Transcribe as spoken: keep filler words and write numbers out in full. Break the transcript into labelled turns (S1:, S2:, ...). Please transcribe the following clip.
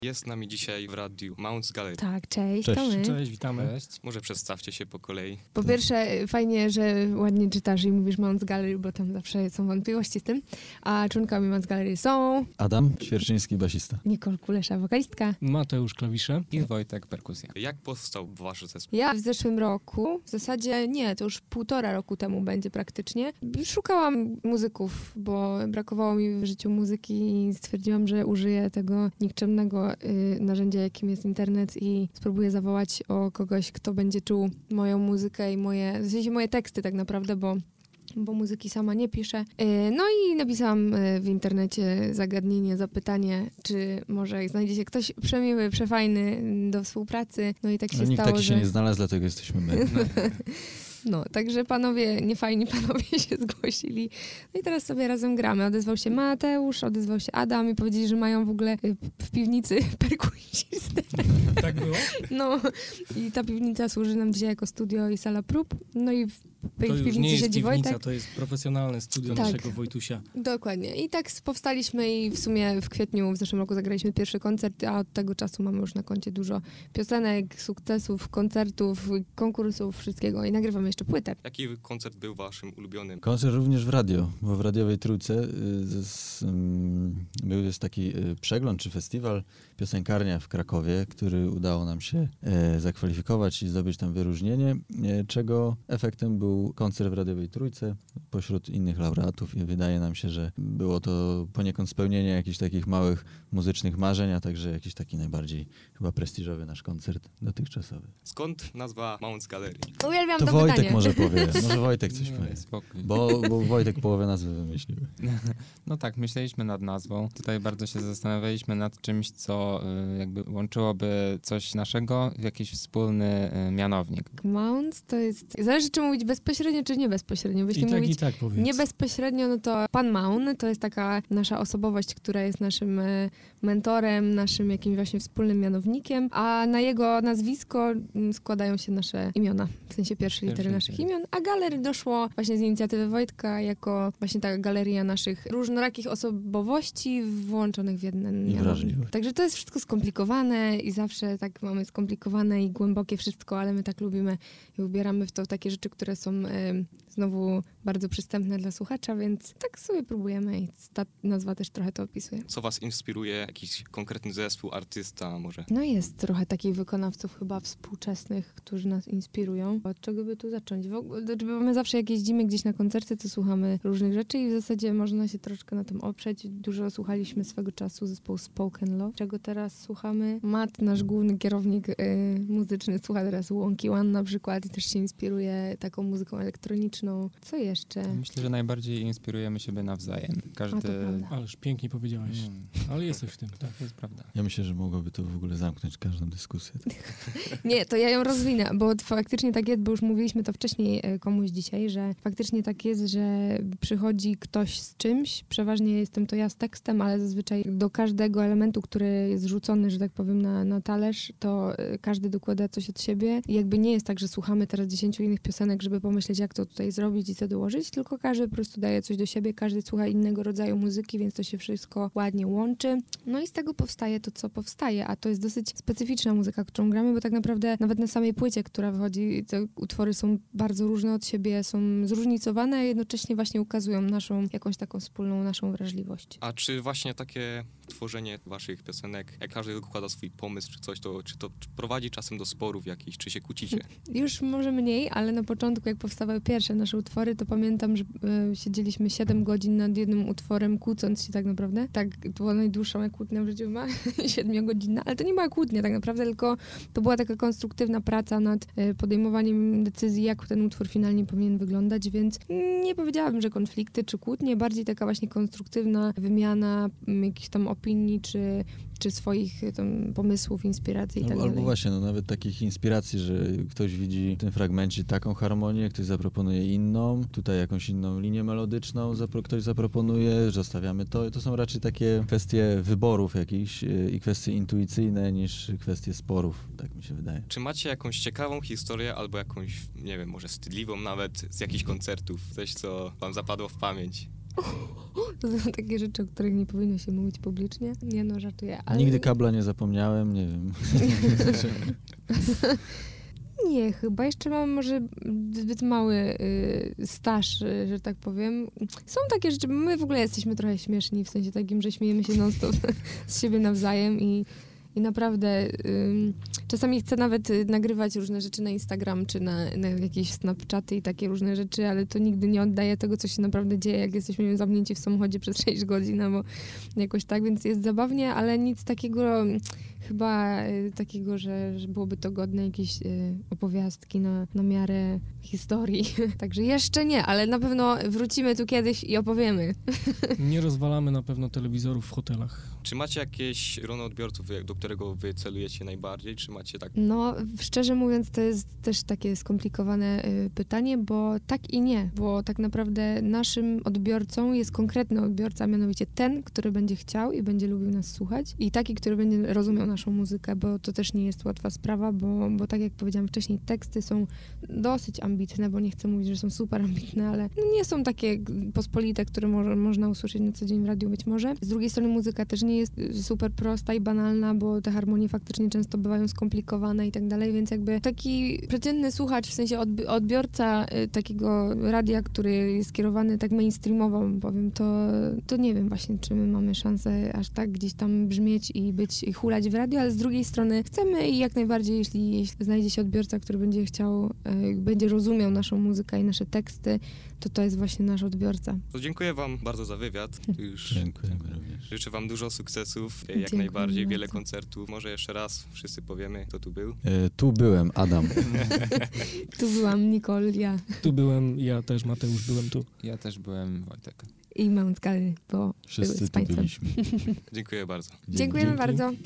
S1: Jest z nami dzisiaj w radiu Mounts Gallery.
S2: Tak, cześć,
S3: Cześć,
S2: to my.
S3: cześć, witamy.
S1: Cześć. Może przedstawcie się po kolei.
S2: Po pierwsze, fajnie, że ładnie czytasz i mówisz Mounts Gallery, bo tam zawsze są wątpliwości z tym. A członkami Mounts Gallery są
S3: Adam Świerczyński, basista.
S2: Nicole Kulesza, wokalistka.
S4: Mateusz klawisze.
S5: I Wojtek perkusja.
S1: Jak powstał wasz zespół?
S2: Ja w zeszłym roku, w zasadzie nie, to już półtora roku temu będzie praktycznie, szukałam muzyków, bo brakowało mi w życiu muzyki i stwierdziłam, że użyję tego nikczemnego y, narzędzia, jakim jest internet i spróbuję zawołać o kogoś, kto będzie czuł moją muzykę i moje, w sensie moje teksty tak naprawdę, bo bo muzyki sama nie piszę. No i napisałam w internecie zagadnienie, zapytanie, czy może znajdzie się ktoś przemiły, przefajny do współpracy. No i tak się
S3: No, nikt
S2: stało,
S3: taki
S2: że...
S3: się nie znalazł, dlatego jesteśmy my.
S2: No, także panowie, niefajni panowie się zgłosili. No i teraz sobie razem gramy. Odezwał się Mateusz, odezwał się Adam i powiedzieli, że mają w ogóle w piwnicy perkusistę.
S4: Tak było?
S2: No i ta piwnica służy nam dzisiaj jako studio i sala prób. No i w, w
S4: To już
S2: piwnicy
S4: nie jest
S2: siedzi
S4: piwnica,
S2: Wojtek.
S4: to jest profesjonalne studio
S2: Tak.
S4: naszego Wojtusia.
S2: Dokładnie. I tak powstaliśmy i w sumie w kwietniu w zeszłym roku zagraliśmy pierwszy koncert, a od tego czasu mamy już na koncie dużo piosenek, sukcesów, koncertów, konkursów, wszystkiego i nagrywamy jeszcze płytę.
S1: Jaki koncert był waszym ulubionym?
S3: Koncert również w radio, bo w radiowej Trójce y, z, ym, był jest taki y, przegląd czy festiwal piosenkarnia w Krakowie, który udało nam się y, zakwalifikować i zdobyć tam wyróżnienie, y, czego efektem był koncert w radiowej Trójce pośród innych laureatów i wydaje nam się, że było to poniekąd spełnienie jakichś takich małych muzycznych marzeń, a także jakiś taki najbardziej chyba prestiżowy nasz koncert dotychczasowy.
S1: Skąd nazwa Mounts Gallery?
S2: Uwielbiam
S3: To
S2: to
S3: Wojtek
S2: pytanie.
S3: może powie, może Wojtek coś
S5: Nie,
S3: powie.
S5: spokój.
S3: Bo, bo Wojtek połowę nazwy wymyślił.
S5: No tak, myśleliśmy nad nazwą. Tutaj bardzo się zastanawialiśmy nad czymś, co y, jakby łączyłoby coś naszego w jakiś wspólny y, mianownik.
S2: Mounts to jest... Zależy, czy mówić bezpośrednio, czy nie bezpośrednio. Bo jeśli
S4: I tak,
S2: mówić
S4: i tak powiedz.
S2: nie bezpośrednio, no to pan Maun to jest taka nasza osobowość, która jest naszym e, mentorem, naszym jakimś właśnie wspólnym mianownikiem, a na jego nazwisko m, składają się nasze imiona, w sensie pierwsze litery
S5: Pierwsze
S2: naszych
S5: litery.
S2: imion, a Gallery doszło właśnie z inicjatywy Wojtka jako właśnie ta galeria naszych różnorakich osobowości włączonych w jeden mianownik.
S3: wrażliwość.
S2: Także to jest wszystko skomplikowane i zawsze tak mamy skomplikowane i głębokie wszystko, ale my tak lubimy i ubieramy w to takie rzeczy, które są e, znowu bardzo przystępne dla słuchacza, więc tak sobie próbujemy i ta nazwa też trochę to opisuje.
S1: Co was inspiruje? Jakiś konkretny zespół, artysta może?
S2: No jest trochę takich wykonawców chyba współczesnych, którzy nas inspirują. Od czego by tu zacząć? W ogóle, bo my zawsze jak jeździmy gdzieś na koncerty, to słuchamy różnych rzeczy i w zasadzie można się troszkę na tym oprzeć. Dużo słuchaliśmy swego czasu zespołu Spoken Law, czego teraz słuchamy. Matt, nasz główny kierownik y, muzyczny, słucha teraz Wonky One na przykład i też się inspiruje taką muzyką elektroniczną. Co jeszcze?
S5: Myślę, że najbardziej inspirujemy siebie nawzajem. Każdy...
S2: A, to prawda.
S4: Ależ pięknie powiedziałeś.
S5: Mm,
S4: Ale jest coś w tym, tak.
S5: to jest prawda.
S3: Ja myślę, że mogłoby to w ogóle zamknąć każdą dyskusję.
S2: Nie, to ja ją rozwinę, bo faktycznie tak jest, bo już mówiliśmy to wcześniej e, komuś dzisiaj, że faktycznie tak jest, że przychodzi ktoś z czymś, przeważnie jestem to ja z tekstem, ale zazwyczaj do każdego elementu, który jest rzucony, że tak powiem, na, na talerz, to e, każdy dokłada coś od siebie i jakby nie jest tak, że słuchamy teraz dziesięciu innych piosenek, żeby pomyśleć, jak to tutaj zrobić i co dołożyć, tylko każdy po prostu daje coś do siebie, każdy słucha innego rodzaju muzyki, więc to się wszystko ładnie łączy. No i z tego powstaje to, co powstaje, a to jest dosyć specyficzna muzyka, którą gramy, bo tak naprawdę nawet na samej płycie, która wychodzi, te utwory są bardzo różne od siebie, są zróżnicowane, a jednocześnie właśnie ukazują naszą, jakąś taką wspólną naszą wrażliwość.
S1: A czy właśnie takie tworzenie waszych piosenek, jak każdy dokłada swój pomysł czy coś, to czy to prowadzi czasem do sporów jakichś, czy się kłócicie?
S2: Już może mniej, ale na początku, jak powstawały pierwsze nasze utwory, to pamiętam, że y, siedzieliśmy siedem godzin nad jednym utworem, kłócąc się tak naprawdę. Tak, to była najdłuższa moja kłótnia w życiu, ma siedmiogodzinna, ale to nie była kłótnia tak naprawdę, tylko to była taka konstruktywna praca nad y, podejmowaniem decyzji, jak ten utwór finalnie powinien wyglądać, więc nie powiedziałabym, że konflikty czy kłótnie, bardziej taka właśnie konstruktywna wymiana m, jakichś tam opinii, czy, czy swoich tam pomysłów, inspiracji i tak
S3: Albo,
S2: dalej.
S3: albo właśnie, no nawet takich inspiracji, że ktoś widzi w tym fragmencie taką harmonię, ktoś zaproponuje inną, tutaj jakąś inną linię melodyczną zapro, ktoś zaproponuje, zostawiamy to. To są raczej takie kwestie wyborów jakichś yy, i kwestie intuicyjne niż kwestie sporów, tak mi się wydaje.
S1: Czy macie jakąś ciekawą historię albo jakąś, nie wiem, może wstydliwą nawet z jakichś koncertów? Coś, co wam zapadło w pamięć?
S2: To są takie rzeczy, o których nie powinno się mówić publicznie. Nie no, żartuję. Ale...
S3: Nigdy kabla nie zapomniałem, nie wiem.
S2: Nie, chyba jeszcze mam może zbyt mały y, staż, y, że tak powiem. Są takie rzeczy, my w ogóle jesteśmy trochę śmieszni, w sensie takim, że śmiejemy się non-stop z siebie nawzajem i, i naprawdę y, czasami chcę nawet y, nagrywać różne rzeczy na Instagram czy na, na jakieś Snapchaty i takie różne rzeczy, ale to nigdy nie oddaje tego, co się naprawdę dzieje, jak jesteśmy zamknięci w samochodzie przez sześć godzin albo jakoś tak, więc jest zabawnie, ale nic takiego... Chyba y, takiego, że, że byłoby to godne jakiejś y, opowiastki na, na miarę historii. Także jeszcze nie, ale na pewno wrócimy tu kiedyś i opowiemy.
S4: Nie rozwalamy na pewno telewizorów w hotelach.
S1: Czy macie jakieś grono odbiorców, do którego wy celujecie najbardziej? Czy macie tak...
S2: No, szczerze mówiąc, to jest też takie skomplikowane y, pytanie, bo tak i nie. Bo tak naprawdę naszym odbiorcą jest konkretny odbiorca, a mianowicie ten, który będzie chciał i będzie lubił nas słuchać i taki, który będzie rozumiał naszą muzykę, bo to też nie jest łatwa sprawa, bo, bo tak jak powiedziałam wcześniej, teksty są dosyć ambitne, bo nie chcę mówić, że są super ambitne, ale nie są takie pospolite, które może, można usłyszeć na co dzień w radiu być może. Z drugiej strony muzyka też nie jest super prosta i banalna, bo te harmonie faktycznie często bywają skomplikowane i tak dalej, więc jakby taki przeciętny słuchacz, w sensie odbi- odbiorca y, takiego radia, który jest skierowany tak mainstreamowo, powiem, to, to nie wiem właśnie, czy my mamy szansę aż tak gdzieś tam brzmieć i być, i hulać w radiu, ale z drugiej strony chcemy i jak najbardziej, jeśli, jeśli znajdzie się odbiorca, który będzie chciał, y, będzie rozumiał naszą muzykę i nasze teksty, to to jest właśnie nasz odbiorca.
S1: To dziękuję wam bardzo za wywiad. Już
S3: Dziękujemy również.
S1: życzę wam dużo sukcesów, jak
S2: Dziękuję
S1: najbardziej, wiele
S2: bardzo.
S1: koncertów. Może jeszcze raz wszyscy powiemy, kto tu był.
S3: E, tu byłem, Adam.
S2: Tu byłam Nicole, ja
S4: Tu byłem, ja też, Mateusz, byłem tu.
S5: Ja też byłem Wojtek.
S2: i Mount Kally, bo były
S3: Wszyscy
S2: z
S3: tu
S2: państwem.
S3: byliśmy.
S1: Dziękuję bardzo.
S2: Dziękujemy
S4: Dzięki.
S2: bardzo.